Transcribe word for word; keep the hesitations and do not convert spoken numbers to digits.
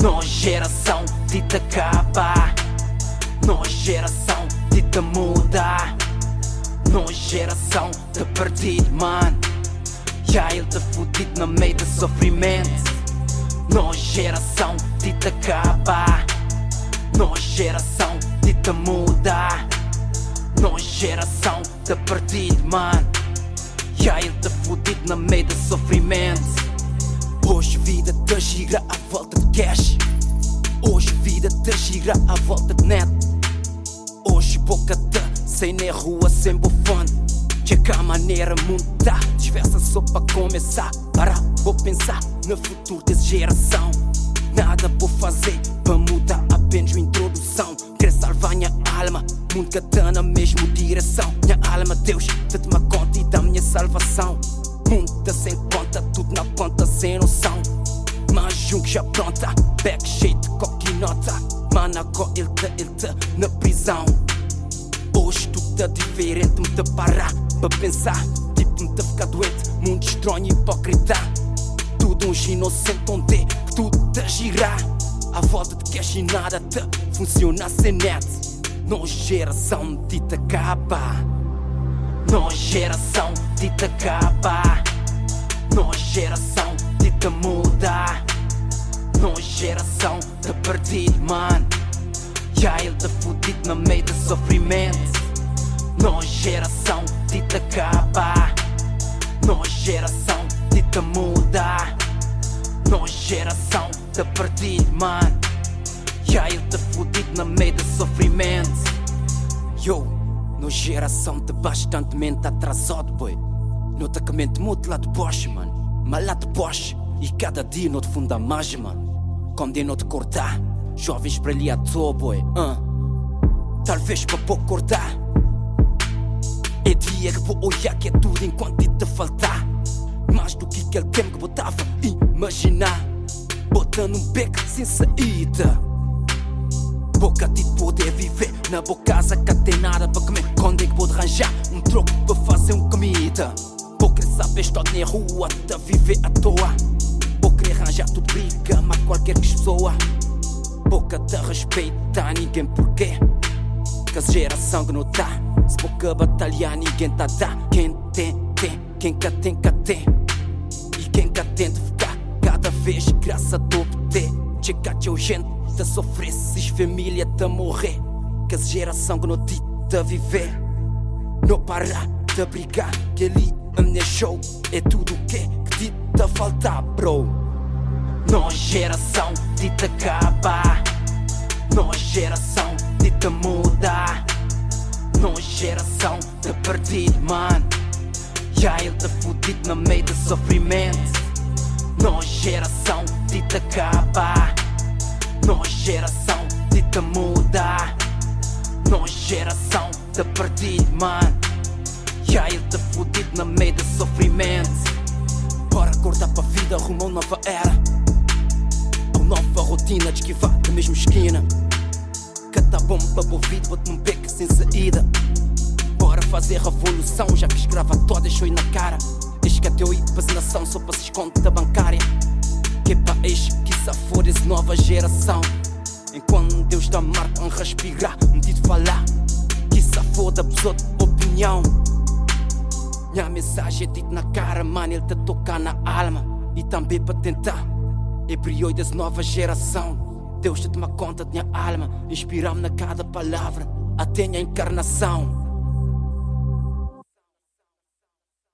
Nós geração de te acabar, nós geração de te mudar, nós geração de perdido, mano. Já ele te fudido no meio de sofrimento. Nós geração de te acabar, nós geração de te mudar, nós geração de perdido, mano. Já ele te fudido no meio de sofrimento. Hoje vida te gira à volta de cash, hoje vida te gira à volta de net. Hoje boca te sem na rua sem bufone. Checa a maneira mundo tá diversa só para começar. Para vou pensar no futuro dessa geração. Nada vou fazer para mudar, apenas uma introdução. Quer salvar minha alma, mundo que tá na mesma direção. Minha alma, Deus, te toma conta e da minha salvação. Mundo sem conta, tudo na ponta sem noção. Mas um que já pronta, back cheio de coquinota. Mano, agora ele tá, ele tá na prisão. Hoje tudo tá diferente, me te parar para pensar. Tipo me te ficar doente, mundo estranho e hipócrita. Tudo uns inocente onde é que tudo te girar. À volta de cash e nada te funciona sem net. Nós geração de te acabar, nós geração de te acabar, nós geração de te mudar, nós geração de perdido, mano. Já ele te fudido no meio de sofrimento. Nós geração de te acabar, nós geração de te mudar, nós geração de perdido, mano. Já ele te fudido no meio de sofrimento. Yo, nós geração de bastante mente atrasado, boy. Nota que mente muito lá de baixo, mano. Mas lá de baixo, e cada dia não te funda mais, mano. Quando eu não te cortar, jovens para ali à toa, boy. uh. Talvez para pouco cortar. É dia que vou olhar que é tudo enquanto te faltar. Mais do que aquele tempo que botava imaginar. Botando um beco sem saída. Boca de poder viver na boa casa que tem nada para comer. Quando é que vou arranjar um troco para fazer uma comida? Vou querer saber estar na rua, te viver à toa. Vou querer arranjar tudo briga, mas qualquer pessoa. Boca te respeita, ninguém porquê. Que a geração que não tá, se boca batalhar, ninguém tá dá. Quem tem, tem, quem cá tem, cá tem. E quem cá tem de ficar cada vez graça a obter. Checa teu gente te sofrer, se família te morrer. Que a geração que não te te viver. Não parar de brigar, que ali a minha show é tudo o que que te te falta, bro. Nós geração de te acabar, nós geração de te mudar, nós geração de perdido, mano. Já ele te fudido no meio de sofrimento. Nós geração de te acabar, nós geração de te mudar, nós geração de perdido, mano. Já ele te fudido no meio de sofrimento. Bora acordar para a vida, rumo a uma nova era. A nova rotina de esquivar da mesma esquina. Cata bomba para o ouvido, bote num beco sem saída. Bora fazer revolução, já que escravatório deixou-i na cara. Diz que até eu ir para nação só para se esconder da bancária. Que é para ex que se for essa nova geração. Enquanto Deus dá marca a respirar, me diz falar. Que se foda pessoa de opinião. Minha mensagem é dita na cara, mano, ele te toca na alma. E também para tentar embrião dessa nova geração. Deus te toma conta da minha alma, inspira-me na cada palavra, até a encarnação.